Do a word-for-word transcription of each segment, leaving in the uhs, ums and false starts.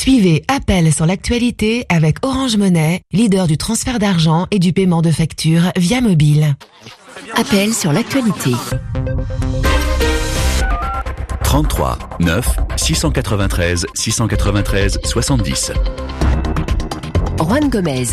Suivez Appel sur l'actualité avec Orange Money, leader du transfert d'argent et du paiement de factures via mobile. Appel sur l'actualité. trente-trois neuf six cent quatre-vingt-treize six cent quatre-vingt-treize soixante-dix. Juan Gomez.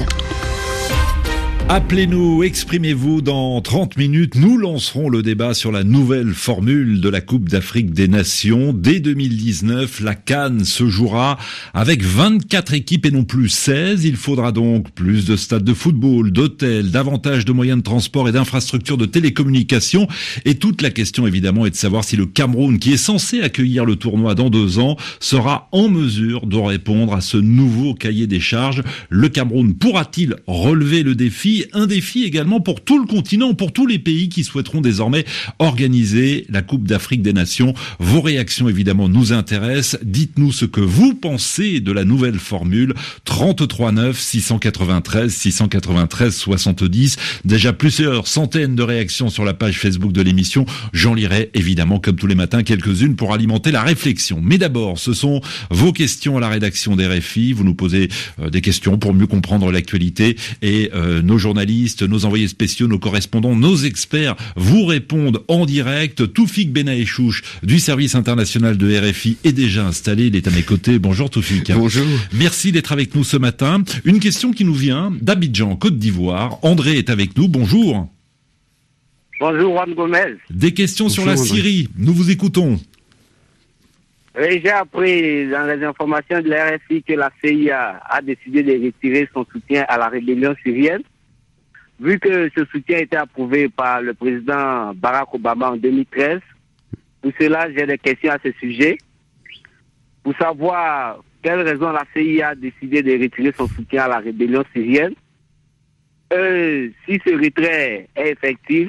Appelez-nous, exprimez-vous dans trente minutes. Nous lancerons le débat sur la nouvelle formule de la Coupe d'Afrique des Nations. Dès deux mille dix-neuf, la CAN se jouera avec vingt-quatre équipes et non plus seize. Il faudra donc plus de stades de football, d'hôtels, davantage de moyens de transport et d'infrastructures de télécommunications. Et toute la question évidemment est de savoir si le Cameroun, qui est censé accueillir le tournoi dans deux ans, sera en mesure de répondre à ce nouveau cahier des charges. Le Cameroun pourra-t-il relever le défi ? Un défi également pour tout le continent, pour tous les pays qui souhaiteront désormais organiser la Coupe d'Afrique des Nations. Vos réactions évidemment nous intéressent. Dites-nous ce que vous pensez de la nouvelle formule. trente-trois neuf six cent quatre-vingt-treize six cent quatre-vingt-treize soixante-dix. Déjà plusieurs centaines de réactions sur la page Facebook de l'émission. J'en lirai évidemment comme tous les matins quelques-unes pour alimenter la réflexion. Mais d'abord, ce sont vos questions à la rédaction d'R F I. Vous nous posez euh, des questions pour mieux comprendre l'actualité et euh, nos journalistes, nos envoyés spéciaux, nos correspondants, nos experts vous répondent en direct. Toufik Benaïchouch du service international de R F I est déjà installé. Il est à mes côtés. Bonjour Toufik. Bonjour. Merci d'être avec nous ce matin. Une question qui nous vient d'Abidjan, Côte d'Ivoire. André est avec nous. Bonjour. Bonjour Juan Gomez. Des questions Bonjour, sur la André. Syrie. Nous vous écoutons. Oui, j'ai appris dans les informations de la R F I que la C I A a décidé de retirer son soutien à la rébellion syrienne. Vu que ce soutien a été approuvé par le président Barack Obama en deux mille treize, pour cela, j'ai des questions à ce sujet. Pour savoir quelle raison la C I A a décidé de retirer son soutien à la rébellion syrienne. Euh, si ce retrait est effectif,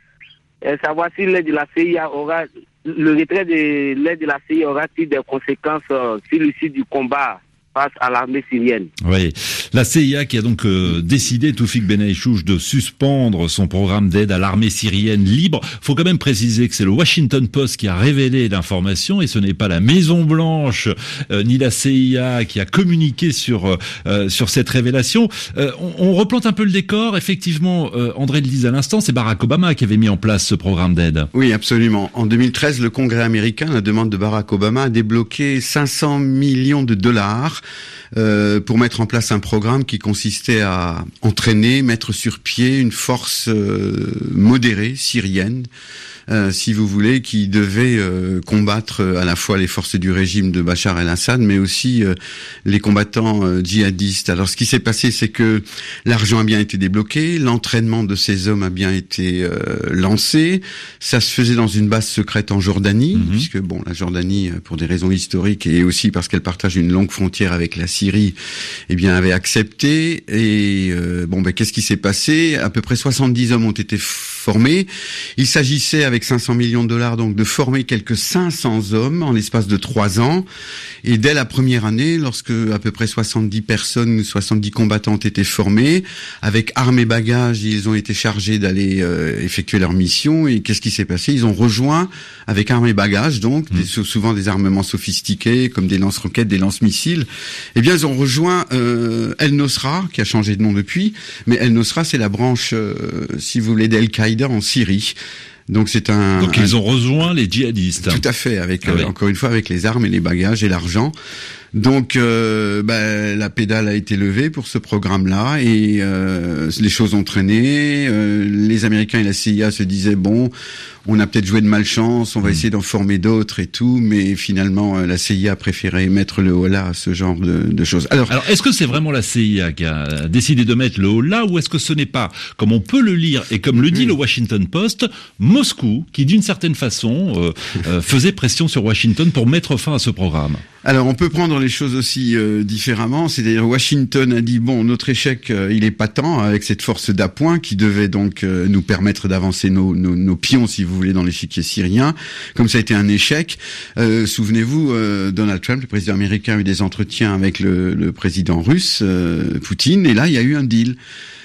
et savoir si l'aide de la C I A aura, le retrait de l'aide de la C I A aura-t-il des conséquences euh, sur l'issue du combat face à l'armée syrienne. Oui, la C I A qui a donc euh, décidé, Toufik Benaïchouch, de suspendre son programme d'aide à l'armée syrienne libre. Faut quand même préciser que c'est le Washington Post qui a révélé l'information et ce n'est pas la Maison Blanche euh, ni la C I A qui a communiqué sur euh, sur cette révélation. Euh, on, on replante un peu le décor. Effectivement, euh, André le disait à l'instant, c'est Barack Obama qui avait mis en place ce programme d'aide. Oui, absolument. En deux mille treize, le Congrès américain, à la demande de Barack Obama, a débloqué cinq cents millions de dollars Euh, pour mettre en place un programme qui consistait à entraîner, mettre sur pied une force euh, modérée syrienne, euh, si vous voulez, qui devait euh, combattre à la fois les forces du régime de Bachar el-Assad, mais aussi euh, les combattants euh, djihadistes. Alors, ce qui s'est passé, c'est que l'argent a bien été débloqué, l'entraînement de ces hommes a bien été euh, lancé. Ça se faisait dans une base secrète en Jordanie, mmh. puisque bon, la Jordanie, pour des raisons historiques et aussi parce qu'elle partage une longue frontière avec la Syrie, eh bien, avait accepté. Et euh, bon, ben, qu'est-ce qui s'est passé ? À peu près soixante-dix hommes ont été formés. Il s'agissait, avec cinq cents millions de dollars, donc, de former quelques cinq cents hommes en l'espace de trois ans. Et dès la première année, lorsque à peu près soixante-dix personnes, soixante-dix combattants ont été formés, avec armes et bagages, ils ont été chargés d'aller euh, effectuer leur mission. Et qu'est-ce qui s'est passé ? Ils ont rejoint, avec armes et bagages, donc, mmh. des, souvent des armements sophistiqués, comme des lance-roquettes, des lance-missiles. Eh bien, ils ont rejoint euh, El-Nosra, qui a changé de nom depuis, mais El-Nosra, c'est la branche, euh, si vous voulez, d'Al-Qaïda en Syrie. Donc c'est un. Donc un... ils ont rejoint les djihadistes. Tout à fait, avec ah euh, oui. encore une fois avec les armes et les bagages et l'argent. Donc euh, bah, la pédale a été levée pour ce programme-là et euh, les choses ont traîné. Euh, les Américains et la C I A se disaient bon, on a peut-être joué de malchance, on va mmh. essayer d'en former d'autres et tout, mais finalement la C I A a préféré mettre le holà à ce genre de, de choses. Alors, Alors est-ce que c'est vraiment la C I A qui a décidé de mettre le holà ou est-ce que ce n'est pas, comme on peut le lire et comme le dit mmh. le Washington Post, Moscou qui d'une certaine façon euh, euh, faisait pression sur Washington pour mettre fin à ce programme? Alors on peut prendre les choses aussi euh, différemment, c'est-à-dire Washington a dit bon, notre échec euh, il est patent avec cette force d'appoint qui devait donc euh, nous permettre d'avancer nos, nos, nos pions si vous voulez dans l'échiquier syrien. Comme ça a été un échec, euh, souvenez-vous, euh, Donald Trump, le président américain, a eu des entretiens avec le, le président russe euh, Poutine et là il y a eu un deal.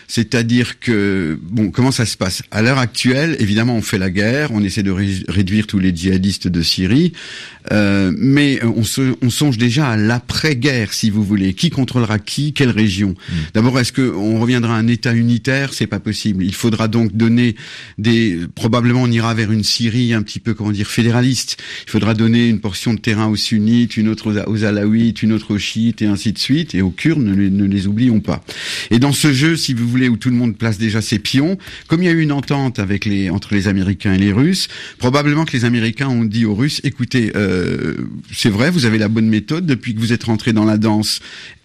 C'est-à-dire que, bon, comment ça se passe? À l'heure actuelle, évidemment, on fait la guerre, on essaie de ré- réduire tous les djihadistes de Syrie, euh, mais on, se, on songe déjà à l'après-guerre, si vous voulez. Qui contrôlera qui? Quelle région? Mmh. D'abord, est-ce qu'on reviendra à un État unitaire? C'est pas possible. Il faudra donc donner des... Probablement, on ira vers une Syrie un petit peu, comment dire, fédéraliste. Il faudra donner une portion de terrain aux sunnites, une autre aux, aux alaouites, une autre aux chiites, et ainsi de suite. Et aux Kurdes, ne les, ne les oublions pas. Et dans ce jeu, si vous voulez, où tout le monde place déjà ses pions, comme il y a eu une entente avec les, entre les Américains et les Russes, probablement que les Américains ont dit aux Russes, écoutez, euh, c'est vrai, vous avez la bonne méthode, depuis que vous êtes rentrés dans la danse,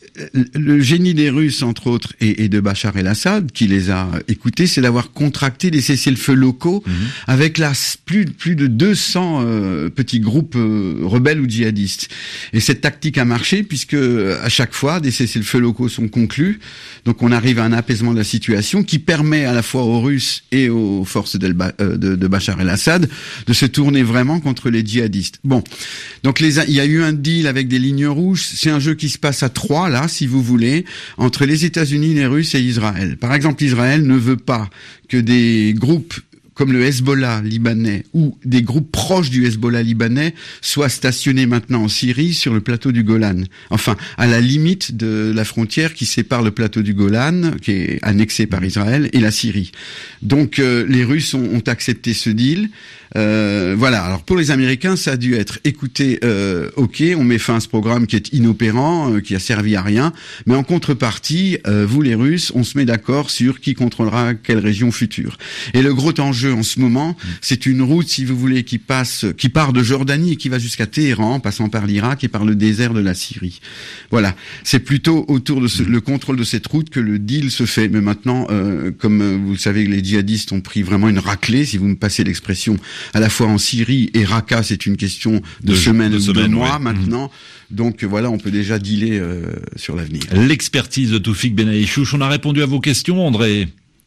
le génie des Russes, entre autres, et, et de Bachar el-Assad, qui les a écoutés, c'est d'avoir contracté des cessez-le-feu locaux mmh. avec la, plus, plus de deux cents euh, petits groupes euh, rebelles ou djihadistes. Et cette tactique a marché, puisque à chaque fois, des cessez-le-feu locaux sont conclus. Donc on arrive à un apaisement de la situation qui permet à la fois aux Russes et aux forces de, de, de Bachar el-Assad de se tourner vraiment contre les djihadistes. Bon, donc les, il y a eu un deal avec des lignes rouges. C'est un jeu qui se passe à trois, là, si vous voulez, entre les États-Unis, les Russes et Israël. Par exemple, Israël ne veut pas que des groupes comme le Hezbollah libanais ou des groupes proches du Hezbollah libanais soient stationnés maintenant en Syrie sur le plateau du Golan. Enfin, à la limite de la frontière qui sépare le plateau du Golan, qui est annexé par Israël, et la Syrie. Donc, euh, les Russes ont, ont accepté ce deal. Euh, voilà. Alors pour les Américains, ça a dû être, écoutez, euh, ok, on met fin à ce programme qui est inopérant, euh, qui a servi à rien, mais en contrepartie, euh, vous les Russes, on se met d'accord sur qui contrôlera quelle région future. Et le gros enjeu en ce moment, c'est une route, si vous voulez, qui passe, qui part de Jordanie et qui va jusqu'à Téhéran, passant par l'Irak et par le désert de la Syrie. Voilà. C'est plutôt autour de ce, le contrôle de cette route que le deal se fait. Mais maintenant, euh, comme vous le savez, les djihadistes ont pris vraiment une raclée, si vous me passez l'expression, à la fois en Syrie et Raqqa, c'est une question de, de semaines, de, semaine, de mois ouais. maintenant. Mmh. Donc voilà, on peut déjà dealer euh, sur l'avenir. L'expertise de Toufik Benaïchouch. On a répondu à vos questions, André.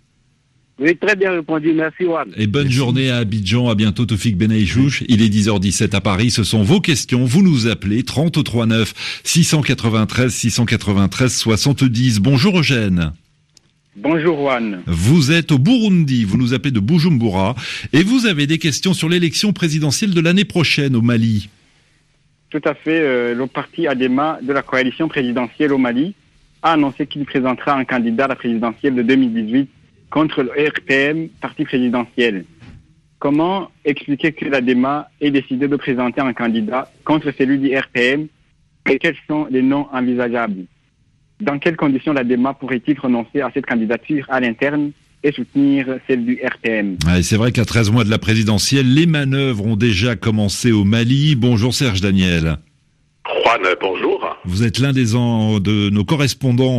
Oui, très bien répondu. Merci, Juan. Et bonne Merci. journée à Abidjan. À bientôt, Toufik Benaïchouch. Il est dix heures dix-sept à Paris. Ce sont vos questions. Vous nous appelez trente-trois neuf six cent quatre-vingt-treize six cent quatre-vingt-treize soixante-dix. Bonjour, Eugène. Bonjour Juan. Vous êtes au Burundi, vous nous appelez de Bujumbura, et vous avez des questions sur l'élection présidentielle de l'année prochaine au Mali. Tout à fait, euh, le parti Adema de la coalition présidentielle au Mali a annoncé qu'il présentera un candidat à la présidentielle de deux mille dix-huit contre le R P M, parti présidentiel. Comment expliquer que l'Adema ait décidé de présenter un candidat contre celui du R P M et quels sont les noms envisageables? Dans quelles conditions l'Adema pourrait-il renoncer à cette candidature à l'interne et soutenir celle du R P M? Ouais, c'est vrai qu'à treize mois de la présidentielle, les manœuvres ont déjà commencé au Mali. Bonjour Serge Daniel. Juan, bonjour. Vous êtes l'un des en, de nos correspondants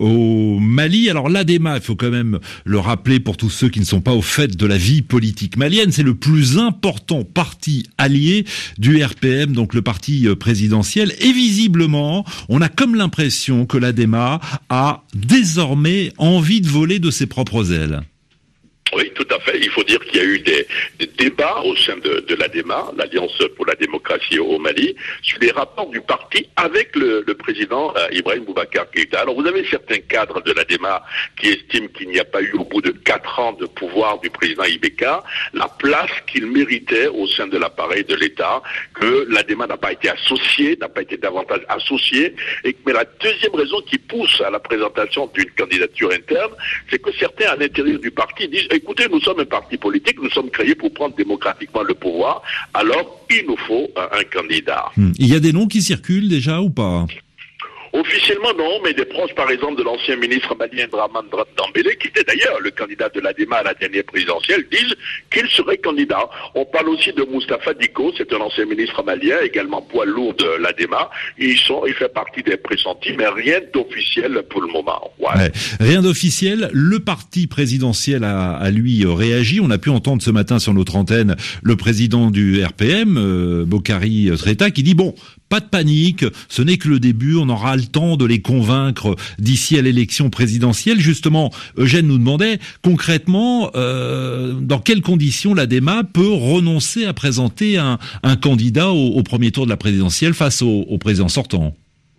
au Mali. Alors l'Adema, il faut quand même le rappeler pour tous ceux qui ne sont pas au fait de la vie politique malienne, c'est le plus important parti allié du R P M, donc le parti présidentiel. Et visiblement, on a comme l'impression que l'Adema a désormais envie de voler de ses propres ailes. Oui, tout à fait. Il faut dire qu'il y a eu des, des débats au sein de, de l'Adema, l'Alliance pour la démocratie au Mali, sur les rapports du parti avec le, le président euh, Ibrahim Boubacar Keïta. Alors vous avez certains cadres de l'Adema qui estiment qu'il n'y a pas eu au bout de quatre ans de pouvoir du président Ibeka la place qu'il méritait au sein de l'appareil de l'État, que l'Adema n'a pas été associé, n'a pas été davantage associé. Et, mais la deuxième raison qui pousse à la présentation d'une candidature interne, c'est que certains à l'intérieur du parti disent écoutez, nous sommes un parti politique, nous sommes créés pour prendre démocratiquement le pouvoir, alors il nous faut un, un candidat. Hum. Il y a des noms qui circulent déjà ou pas ? Officiellement, non, mais des proches, par exemple, de l'ancien ministre malien Draman Dambélé, qui était d'ailleurs le candidat de l'Adema à la dernière présidentielle, disent qu'il serait candidat. On parle aussi de Moustapha Diko, c'est un ancien ministre malien, également poids lourd de l'Adema. Ils sont, il fait partie des pressentis, mais rien d'officiel pour le moment. Ouais. Ouais. Rien d'officiel. Le parti présidentiel a, a lui réagi. On a pu entendre ce matin sur notre antenne le président du R P M, euh, Bokari Treta, qui dit bon, pas de panique, ce n'est que le début, on aura le temps de les convaincre d'ici à l'élection présidentielle. Justement, Eugène nous demandait concrètement euh, dans quelles conditions l'Adema peut renoncer à présenter un, un candidat au, au premier tour de la présidentielle face au, au président sortant.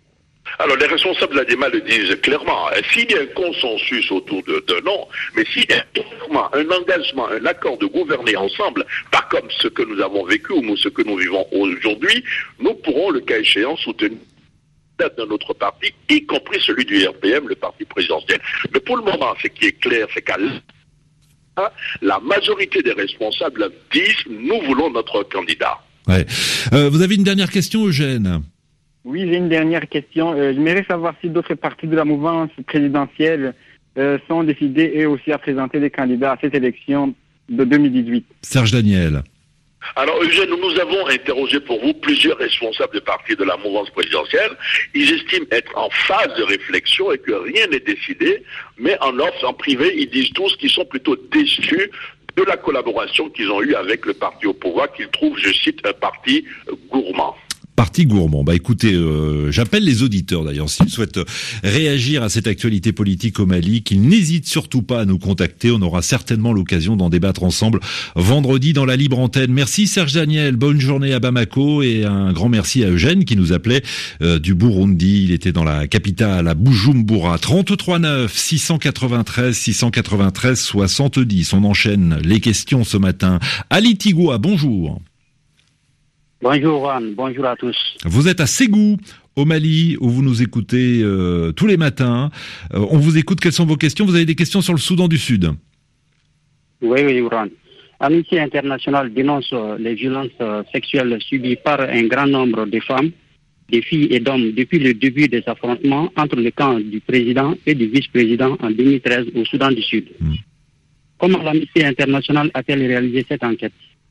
Alors, les responsables de l'A D E M A le disent clairement. S'il y a un consensus autour de, de non, mais s'il y a clairement un engagement, un accord de gouverner ensemble, pas comme ce que nous avons vécu ou ce que nous vivons aujourd'hui, nous pourrons, le cas échéant, soutenir de notre parti, y compris celui du R P M, le parti présidentiel. Mais pour le moment, ce qui est clair, c'est qu'à la majorité des responsables disent « nous voulons notre candidat ». Ouais. Euh, vous avez une dernière question, Eugène ? Oui, j'ai une dernière question. Euh, j'aimerais savoir si d'autres partis de la mouvance présidentielle euh, sont décidés eux aussi à présenter des candidats à cette élection de deux mille dix-huit. Serge Daniel. Alors, Eugène, nous, nous avons interrogé pour vous plusieurs responsables de partis de la mouvance présidentielle. Ils estiment être en phase de réflexion et que rien n'est décidé, mais en off, en privé, ils disent tous qu'ils sont plutôt déçus de la collaboration qu'ils ont eue avec le parti au pouvoir, qu'ils trouvent, je cite, un parti gourmand. Parti gourmand. Bah écoutez, euh, j'appelle les auditeurs d'ailleurs, s'ils souhaitent réagir à cette actualité politique au Mali, qu'ils n'hésitent surtout pas à nous contacter. On aura certainement l'occasion d'en débattre ensemble vendredi dans la libre antenne. Merci Serge Daniel, bonne journée à Bamako et un grand merci à Eugène qui nous appelait euh, du Burundi. Il était dans la capitale, à Bujumbura. trente-trois neuf, six cent quatre-vingt-treize, six cent quatre-vingt-treize, soixante-dix. On enchaîne les questions ce matin. Ali Tigua, bonjour. Bonjour Juan, bonjour à tous. Vous êtes à Ségou, au Mali, où vous nous écoutez euh, tous les matins. Euh, on vous écoute, quelles sont vos questions ? Vous avez des questions sur le Soudan du Sud ? Oui, oui, Juan. Amnesty International dénonce les violences sexuelles subies par un grand nombre de femmes, de filles et d'hommes depuis le début des affrontements entre le camp du président et du vice-président en deux mille treize au Soudan du Sud. Mmh. Comment l'Amnesty International a-t-elle réalisé cette enquête ?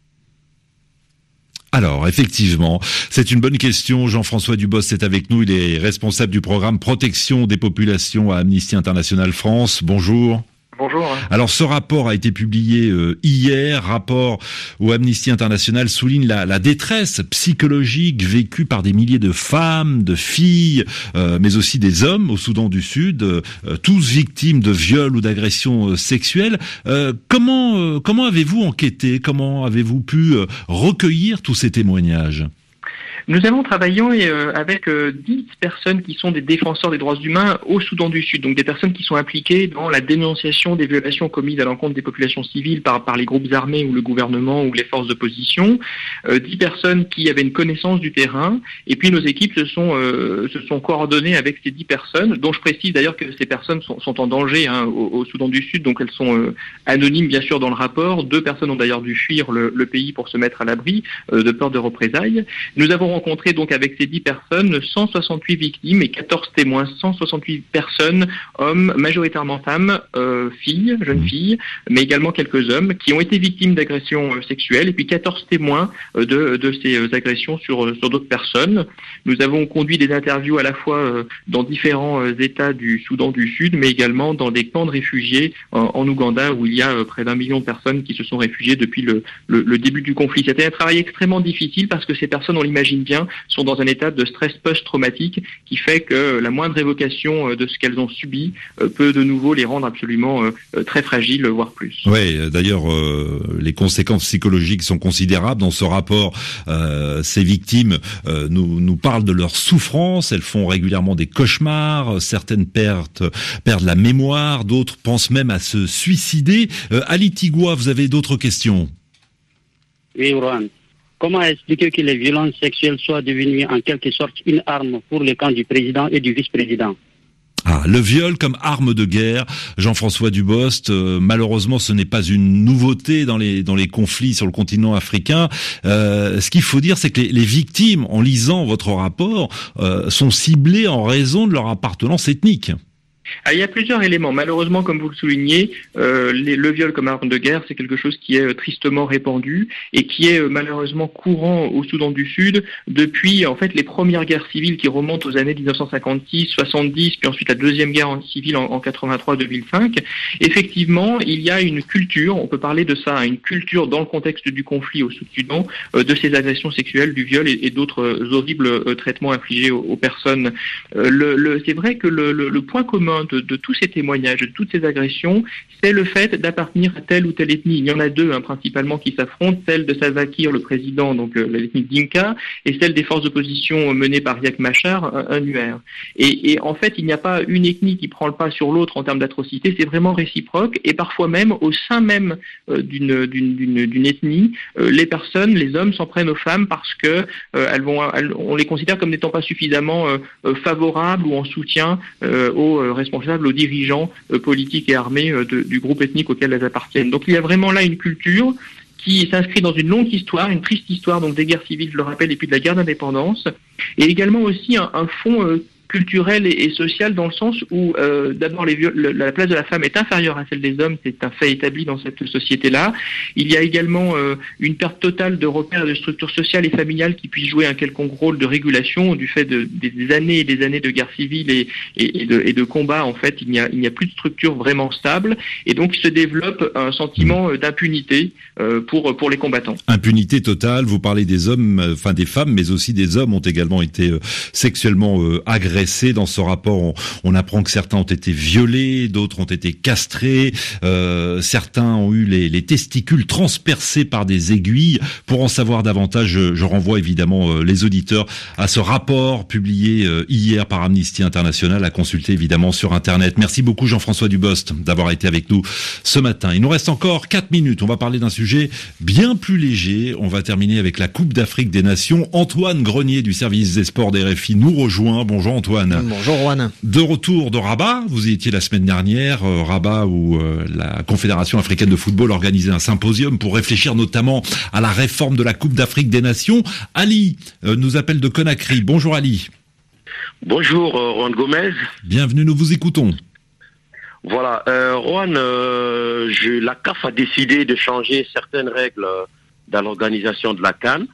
Alors, effectivement, c'est une bonne question. Jean-François Dubost est avec nous. Il est responsable du programme Protection des populations à Amnesty International France. Bonjour. Bonjour. Alors, ce rapport a été publié euh, hier, rapport où Amnesty International souligne la, la détresse psychologique vécue par des milliers de femmes, de filles, euh, mais aussi des hommes au Soudan du Sud, euh, tous victimes de viols ou d'agressions euh, sexuelles. Euh, comment euh, comment avez-vous enquêté ? Comment avez-vous pu euh, recueillir tous ces témoignages ? Nous avons travaillé euh, avec euh, dix personnes qui sont des défenseurs des droits humains au Soudan du Sud, donc des personnes qui sont impliquées dans la dénonciation des violations commises à l'encontre des populations civiles par, par les groupes armés ou le gouvernement ou les forces d'opposition, euh, dix personnes qui avaient une connaissance du terrain, et puis nos équipes se sont, euh, se sont coordonnées avec ces dix personnes, dont je précise d'ailleurs que ces personnes sont, sont en danger hein, au, au Soudan du Sud, donc elles sont euh, anonymes bien sûr dans le rapport. Deux personnes ont d'ailleurs dû fuir le, le pays pour se mettre à l'abri euh, de peur de représailles. Nous avons rencontré donc avec ces dix personnes cent soixante-huit victimes et quatorze témoins, cent soixante-huit personnes, hommes, majoritairement femmes, euh, filles, jeunes filles, mais également quelques hommes qui ont été victimes d'agressions euh, sexuelles et puis quatorze témoins euh, de, de ces euh, agressions sur, sur d'autres personnes. Nous avons conduit des interviews à la fois euh, dans différents euh, États du Soudan du Sud, mais également dans des camps de réfugiés en, en Ouganda où il y a euh, près d'un million de personnes qui se sont réfugiées depuis le, le, le début du conflit. C'était un travail extrêmement difficile parce que ces personnes, on l'imagine bien, sont dans un état de stress post-traumatique qui fait que la moindre évocation de ce qu'elles ont subi peut de nouveau les rendre absolument très fragiles, voire plus. Oui, d'ailleurs, euh, les conséquences psychologiques sont considérables. Dans ce rapport, euh, ces victimes euh, nous, nous parlent de leur souffrance. Elles font régulièrement des cauchemars. Certaines perdent, perdent la mémoire. D'autres pensent même à se suicider. Euh, Ali Tigua, vous avez d'autres questions ? Oui, Rohan. Comment expliquer que les violences sexuelles soient devenues en quelque sorte une arme pour le camp du président et du vice-président ? Ah, le viol comme arme de guerre, Jean-François Dubost, euh, malheureusement ce n'est pas une nouveauté dans les dans les conflits sur le continent africain. Euh, ce qu'il faut dire, c'est que les, les victimes, en lisant votre rapport, euh, sont ciblées en raison de leur appartenance ethnique. Ah, il y a plusieurs éléments. Malheureusement, comme vous le soulignez, euh, les, le viol comme arme de guerre, c'est quelque chose qui est euh, tristement répandu et qui est euh, malheureusement courant au Soudan du Sud depuis en fait les premières guerres civiles qui remontent aux années dix-neuf cent cinquante-six, soixante-dix, puis ensuite la deuxième guerre civile en, en quatre-vingt-trois deux mille cinq. Effectivement, il y a une culture, on peut parler de ça, une culture dans le contexte du conflit au Soudan, euh, de ces agressions sexuelles, du viol et, et d'autres euh, horribles euh, traitements infligés aux, aux personnes. Euh, le, le, c'est vrai que le, le, le point commun commun de, de tous ces témoignages, de toutes ces agressions, c'est le fait d'appartenir à telle ou telle ethnie. Il y en a deux hein, principalement qui s'affrontent, celle de Salva Kiir, le président, donc euh, l'ethnie Dinka, et celle des forces d'opposition menées par Riek Machar, un, un Nuer. Et, et en fait, il n'y a pas une ethnie qui prend le pas sur l'autre en termes d'atrocité, c'est vraiment réciproque, et parfois même au sein même euh, d'une, d'une, d'une, d'une ethnie, euh, les personnes, les hommes s'en prennent aux femmes parce que euh, elles vont, elles, on les considère comme n'étant pas suffisamment euh, euh, favorables ou en soutien euh, aux euh, responsables, aux dirigeants euh, politiques et armés euh, de, du groupe ethnique auquel elles appartiennent. Donc il y a vraiment là une culture qui s'inscrit dans une longue histoire, une triste histoire donc des guerres civiles, je le rappelle, et puis de la guerre d'indépendance, et également aussi un, un fond euh, culturel et, et social dans le sens où euh, d'abord les viol- le, la place de la femme est inférieure à celle des hommes, c'est un fait établi dans cette société-là. Il y a également euh, une perte totale de repères et de structures sociales et familiales qui puissent jouer un quelconque rôle de régulation du fait de, des années et des années de guerre civile et, et, et, de, et de combat. En fait, il n'y a, il n'y a plus de structure vraiment stable et donc il se développe un sentiment d'impunité euh, pour, pour les combattants. Impunité totale, vous parlez des hommes, enfin des femmes, mais aussi des hommes ont également été euh, sexuellement euh, agressés. Dans ce rapport, on, on apprend que certains ont été violés, d'autres ont été castrés, euh, certains ont eu les, les testicules transpercés par des aiguilles. Pour en savoir davantage, je, je renvoie évidemment euh, les auditeurs à ce rapport publié euh, hier par Amnesty International, à consulter évidemment sur Internet. Merci beaucoup Jean-François Dubost d'avoir été avec nous ce matin. Il nous reste encore quatre minutes. On va parler d'un sujet bien plus léger. On va terminer avec la Coupe d'Afrique des Nations. Antoine Grenier du service des sports des R F I nous rejoint. Bonjour Antoine. Bonjour Juan. De retour de Rabat, vous y étiez la semaine dernière, euh, Rabat où euh, la Confédération africaine de football organisait un symposium pour réfléchir notamment à la réforme de la Coupe d'Afrique des Nations. Ali euh, nous appelle de Conakry. Bonjour Ali. Bonjour euh, Juan Gomez. Bienvenue, nous vous écoutons. Voilà, euh, Juan, euh, je, la C A F a décidé de changer certaines règles euh, dans l'organisation de la CAN.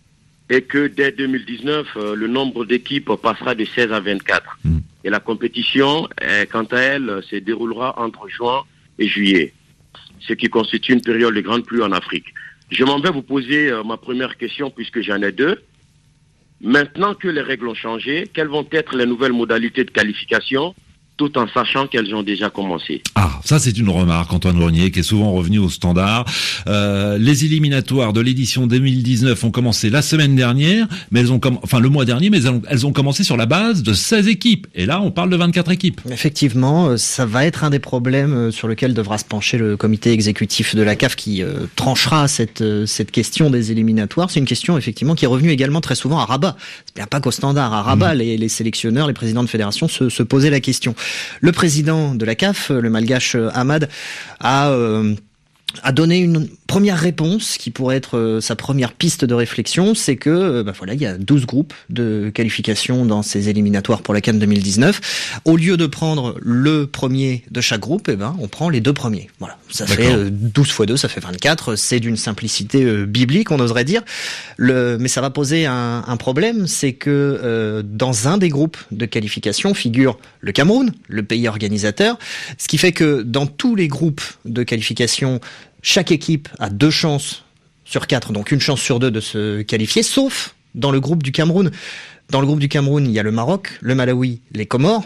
Et que dès deux mille dix-neuf, euh, le nombre d'équipes passera de seize à vingt-quatre. Mmh. Et la compétition, euh, quant à elle, se déroulera entre juin et juillet, ce qui constitue une période de grande pluie en Afrique. Je m'en vais vous poser euh, ma première question, puisque j'en ai deux. Maintenant que les règles ont changé, quelles vont être les nouvelles modalités de qualification, tout en sachant qu'elles ont déjà commencé? Ah, ça c'est une remarque, Antoine Grenier, qui est souvent revenu au standard. Euh, les éliminatoires de l'édition deux mille dix-neuf ont commencé la semaine dernière, mais elles ont comm- enfin le mois dernier, mais elles ont, elles ont commencé sur la base de seize équipes. Et là, on parle de vingt-quatre équipes. Effectivement, ça va être un des problèmes sur lequel devra se pencher le comité exécutif de la C A F qui euh, tranchera cette euh, cette question des éliminatoires. C'est une question effectivement qui est revenue également très souvent à Rabat. C'est bien pas qu'au standard. À Rabat, mmh. les, les sélectionneurs, les présidents de fédération se, se posaient la question. Le président de la C A F, le malgache Ahmad, a, euh, a donné une première réponse qui pourrait être euh, sa première piste de réflexion, c'est que euh, bah voilà, il y a douze groupes de qualification dans ces éliminatoires pour la CAN deux mille dix-neuf. Au lieu de prendre le premier de chaque groupe, eh ben on prend les deux premiers. Voilà, ça D'accord. fait euh, douze fois deux, ça fait vingt-quatre. C'est d'une simplicité euh, biblique, on oserait dire. Le, mais ça va poser un, un problème, c'est que euh, dans un des groupes de qualification figure le Cameroun, le pays organisateur, ce qui fait que dans tous les groupes de qualification, chaque équipe a deux chances sur quatre, donc une chance sur deux de se qualifier, sauf dans le groupe du Cameroun. Dans le groupe du Cameroun, il y a le Maroc, le Malawi, les Comores.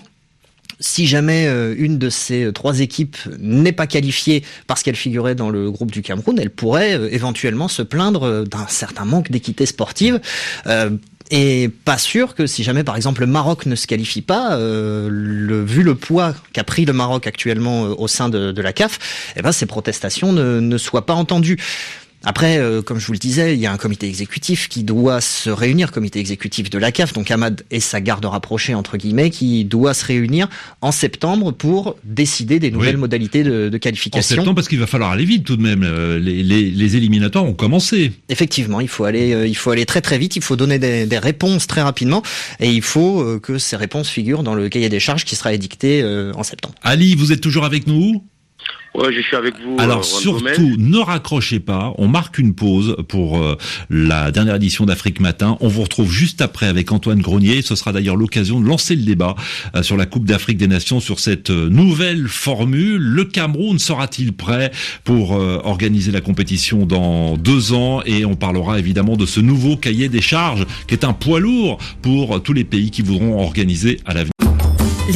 Si jamais euh, une de ces trois équipes n'est pas qualifiée parce qu'elle figurait dans le groupe du Cameroun, elle pourrait euh, éventuellement se plaindre d'un certain manque d'équité sportive. Euh, Et pas sûr que si jamais, par exemple, le Maroc ne se qualifie pas, euh, le, vu le poids qu'a pris le Maroc actuellement euh, au sein de, de la C A F, eh ben, ces protestations ne, ne soient pas entendues. Après, euh, comme je vous le disais, il y a un comité exécutif qui doit se réunir, comité exécutif de la C A F, donc Ahmad et sa garde rapprochée, entre guillemets, qui doit se réunir en septembre pour décider des nouvelles oui. modalités de, de qualification. En septembre, parce qu'il va falloir aller vite tout de même. Les, les, les éliminatoires ont commencé. Effectivement, il faut aller, euh, il faut aller très très vite, il faut donner des, des réponses très rapidement, et il faut euh, que ces réponses figurent dans le cahier des charges qui sera édicté euh, en septembre. Ali, vous êtes toujours avec nous ? Ouais, je suis avec vous. Alors euh, surtout, ne raccrochez pas. On marque une pause pour euh, la dernière édition d'Afrique Matin. On vous retrouve juste après avec Antoine Grenier. Ce sera d'ailleurs l'occasion de lancer le débat euh, sur la Coupe d'Afrique des Nations, sur cette euh, nouvelle formule. Le Cameroun sera-t-il prêt pour euh, organiser la compétition dans deux ans? Et on parlera évidemment de ce nouveau cahier des charges qui est un poids lourd pour euh, tous les pays qui voudront organiser à l'avenir